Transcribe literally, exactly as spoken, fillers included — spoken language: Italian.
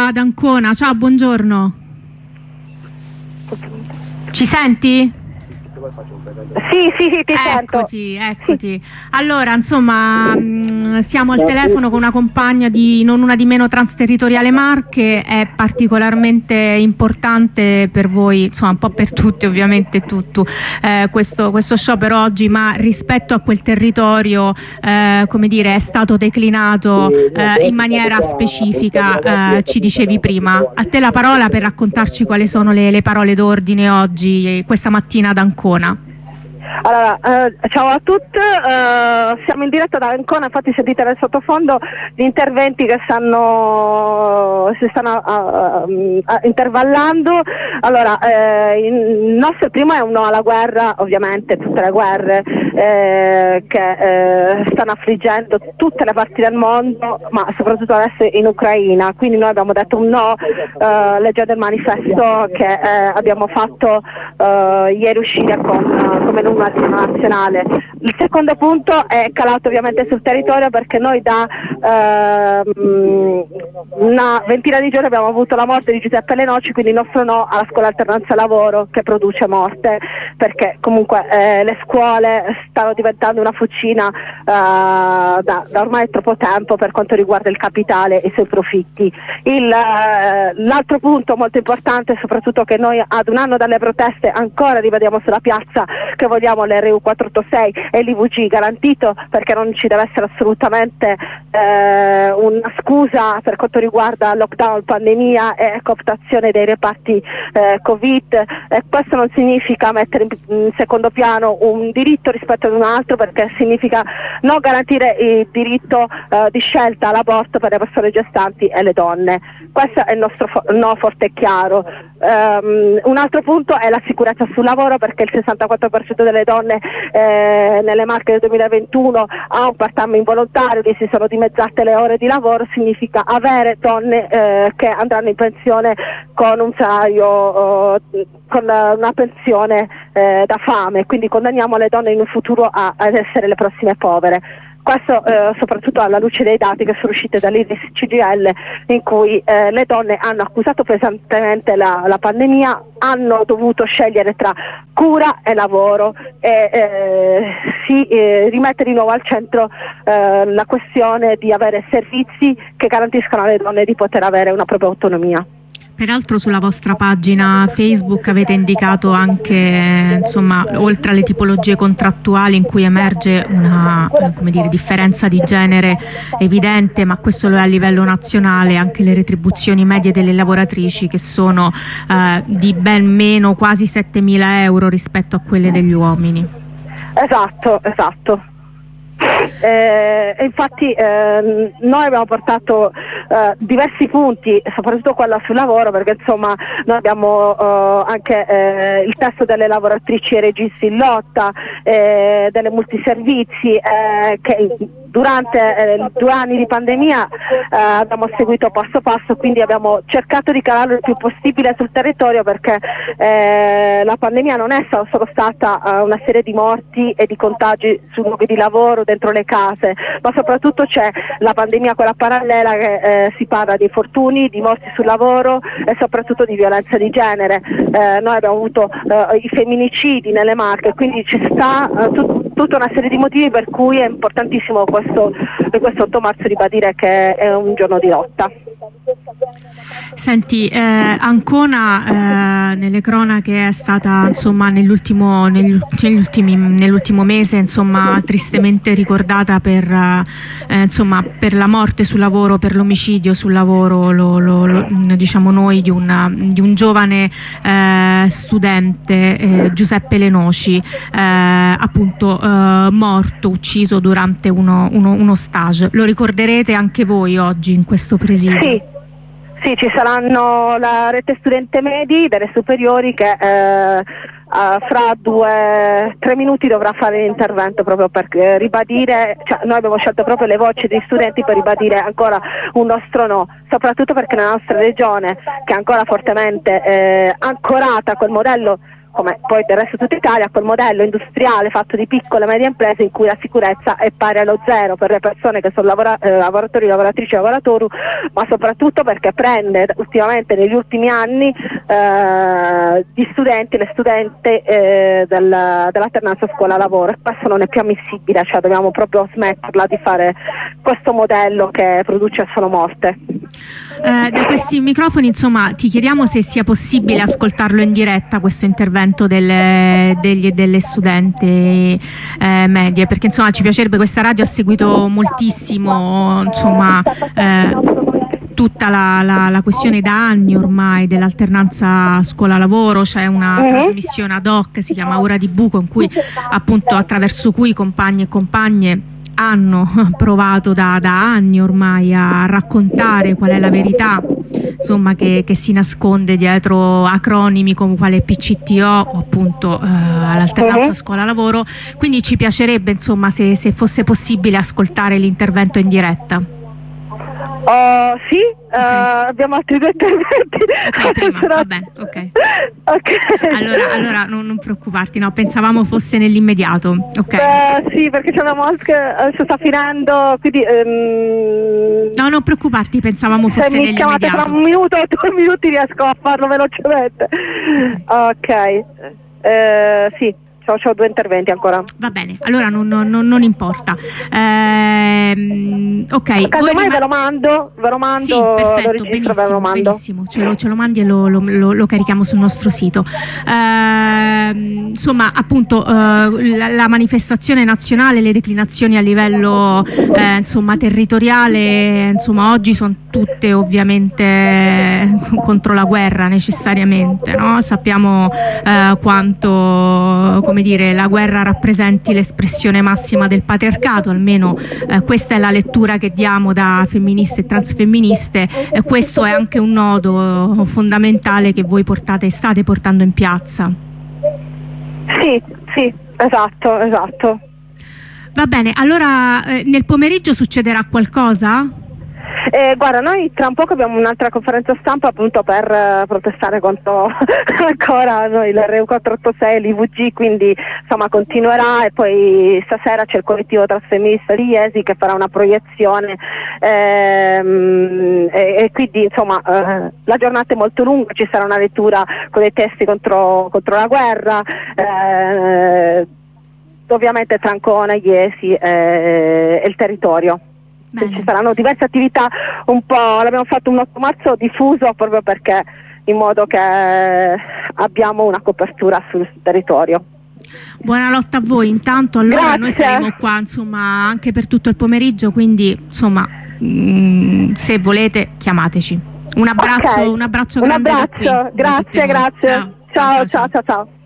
da, da Ancona. Ciao, buongiorno. Ci senti? Sì, sì, sì, ti eccoti, sento. eccoti. Sì. Allora, insomma, mh, siamo al telefono con una compagna di non una di meno Transterritoriale Marche. È particolarmente importante per voi, insomma, un po' per tutti, ovviamente tutto eh, questo, questo sciopero oggi, ma rispetto a quel territorio, eh, come dire, è stato declinato eh, in maniera specifica, eh, ci dicevi prima. A te la parola per raccontarci quali sono le, le parole d'ordine oggi, questa mattina ad Ancona. Allora, eh, ciao a tutti, eh, siamo in diretta da Ancona, infatti sentite nel sottofondo gli interventi che stanno, si stanno uh, uh, intervallando. Allora, eh, il nostro primo è un no alla guerra, ovviamente tutte le guerre eh, che eh, stanno affliggendo tutte le parti del mondo, ma soprattutto adesso in Ucraina, quindi noi abbiamo detto un no, eh, leggendo il manifesto che eh, abbiamo fatto eh, ieri uscire con, come numero nazionale. Il secondo punto è calato ovviamente sul territorio, perché noi da ehm, una ventina di giorni abbiamo avuto la morte di Giuseppe Lenoci, quindi il nostro no alla scuola alternanza lavoro che produce morte, perché comunque eh, le scuole stanno diventando una fucina eh, da, da ormai troppo tempo per quanto riguarda il capitale e i suoi profitti. Il, eh, l'altro punto molto importante è soprattutto che noi ad un anno dalle proteste ancora rivediamo sulla piazza che vogliamo l'R U quattrocentottantasei e l'I V G garantito, perché non ci deve essere assolutamente eh, una scusa per quanto riguarda lockdown, pandemia e cooptazione dei reparti eh, Covid. E questo non significa mettere in, in secondo piano un diritto rispetto ad un altro, perché significa non garantire il diritto eh, di scelta all'aborto per le persone gestanti e le donne. Questo è il nostro fo- no forte e chiaro. Um, un altro punto è la sicurezza sul lavoro, perché il sessantaquattro per cento delle donne eh, nelle Marche del duemilaventuno ha un part-time involontario, che si sono dimezzate le ore di lavoro. Significa avere donne eh, che andranno in pensione con un salario, eh, con una pensione eh, da fame, quindi condanniamo le donne in un futuro a, ad essere le prossime povere. Questo eh, soprattutto alla luce dei dati che sono usciti dall'I D S C G L, in cui eh, le donne hanno accusato pesantemente la, la pandemia, hanno dovuto scegliere tra cura e lavoro e eh, si eh, rimette di nuovo al centro eh, la questione di avere servizi che garantiscano alle donne di poter avere una propria autonomia. Peraltro sulla vostra pagina Facebook avete indicato anche, insomma, oltre alle tipologie contrattuali in cui emerge una eh, come dire, differenza di genere evidente, ma questo lo è a livello nazionale, anche le retribuzioni medie delle lavoratrici, che sono eh, di ben meno quasi settemila euro rispetto a quelle degli uomini. Esatto, esatto. Eh, infatti eh, noi abbiamo portato eh, diversi punti, soprattutto quello sul lavoro, perché insomma noi abbiamo eh, anche eh, il testo delle lavoratrici e registi in lotta, eh, delle multiservizi eh, che durante eh, due anni di pandemia eh, abbiamo seguito passo passo, quindi abbiamo cercato di calarlo il più possibile sul territorio, perché eh, la pandemia non è solo stata eh, una serie di morti e di contagi su luoghi di lavoro, dentro le case, ma soprattutto c'è la pandemia quella parallela che eh, si parla di infortuni, di morti sul lavoro e soprattutto di violenza di genere. Eh, noi abbiamo avuto eh, i femminicidi nelle Marche, quindi ci sta eh, tut- tutta una serie di motivi per cui è importantissimo questo, questo otto marzo ribadire che è un giorno di lotta. Senti, eh, Ancona eh, nelle cronache è stata, insomma, nell'ultimo, negli, negli ultimi, nell'ultimo mese, insomma, tristemente ricordata per, eh, insomma, per la morte sul lavoro, per l'omicidio sul lavoro, lo, lo, lo, diciamo noi, di, una, di un giovane eh, studente, eh, Giuseppe Lenoci, eh, appunto eh, morto, ucciso durante uno, uno, uno stage. Lo ricorderete anche voi oggi in questo presidio? Sì. Sì, ci saranno la rete studente medi delle superiori che eh, Uh, fra due tre minuti dovrà fare l'intervento proprio per eh, ribadire, cioè, noi abbiamo scelto proprio le voci dei studenti per ribadire ancora un nostro no, soprattutto perché nella nostra regione, che è ancora fortemente eh, ancorata a quel modello come poi del resto tutta Italia, quel modello industriale fatto di piccole e medie imprese in cui la sicurezza è pari allo zero per le persone che sono lavora- eh, lavoratori, lavoratrici e lavoratori, ma soprattutto perché prende ultimamente negli ultimi anni eh, gli studenti, le studente eh, del, dell'alternanza scuola-lavoro, e questo non è più ammissibile, cioè dobbiamo proprio smetterla di fare questo modello che produce solo morte. Eh, da questi microfoni, insomma, ti chiediamo se sia possibile ascoltarlo in diretta, questo intervento delle, degli, delle studenti eh, medie, perché insomma ci piacerebbe. Questa radio ha seguito moltissimo, insomma, eh, tutta la, la, la questione da anni ormai dell'alternanza scuola-lavoro. C'è una uh-huh. trasmissione ad hoc, si chiama Ora di Buco, in cui appunto attraverso cui compagni e compagne hanno provato da, da anni ormai a raccontare qual è la verità, insomma, che, che si nasconde dietro acronimi come quale P C T O o appunto eh, all'alternanza uh-huh. scuola-lavoro. Quindi ci piacerebbe, insomma, se, se fosse possibile ascoltare l'intervento in diretta. Uh, sì, okay. uh, abbiamo altri due interventi. Okay, prima, va bene, ok. Okay. Allora, allora non, non preoccuparti, no, pensavamo fosse nell'immediato. Okay. Uh, sì, perché c'avevamo anche, adesso sta finendo, quindi... Um, no, non preoccuparti, pensavamo fosse se mi nell'immediato. chiamate tra un minuto o due minuti riesco a farlo velocemente. Ok, uh, sì. Ho due interventi ancora. Va bene, allora non, non, non importa. Ehm, ok. Casomai ve lo mando, ve lo mando. Sì, perfetto, lo registro, ve lo mando. Benissimo, ce lo, ce lo mandi e lo, lo, lo, lo carichiamo sul nostro sito. Ehm, insomma, appunto, eh, la, la manifestazione nazionale, le declinazioni a livello eh, insomma territoriale, insomma, oggi sono tutte ovviamente contro la guerra necessariamente, no? Sappiamo eh, quanto, come dire, la guerra rappresenti l'espressione massima del patriarcato, almeno eh, questa è la lettura che diamo da femministe e transfemministe, e questo è anche un nodo fondamentale che voi portate, state portando in piazza. Sì, sì, esatto, esatto. Va bene, allora eh, nel pomeriggio succederà qualcosa? Eh, guarda, noi tra un poco abbiamo un'altra conferenza stampa appunto per uh, protestare contro ancora noi l'R U quattrocentottantasei, l'I V G, quindi insomma continuerà, e poi stasera c'è il collettivo trasfemminista di Iesi che farà una proiezione ehm, e, e quindi insomma eh, la giornata è molto lunga, ci sarà una lettura con dei testi contro, contro la guerra, eh, ovviamente tra Ancona, Iesi eh, e il territorio. Ci saranno diverse attività, un po' l'abbiamo fatto un otto marzo diffuso proprio perché in modo che abbiamo una copertura sul territorio. Buona lotta a voi intanto, allora. Grazie. Noi saremo qua insomma anche per tutto il pomeriggio, quindi insomma mh, se volete chiamateci. Un abbraccio, okay. un abbraccio un grande abbraccio, da qui, grazie, da grazie. Ciao. Ciao, ciao, ciao, ciao. ciao, ciao.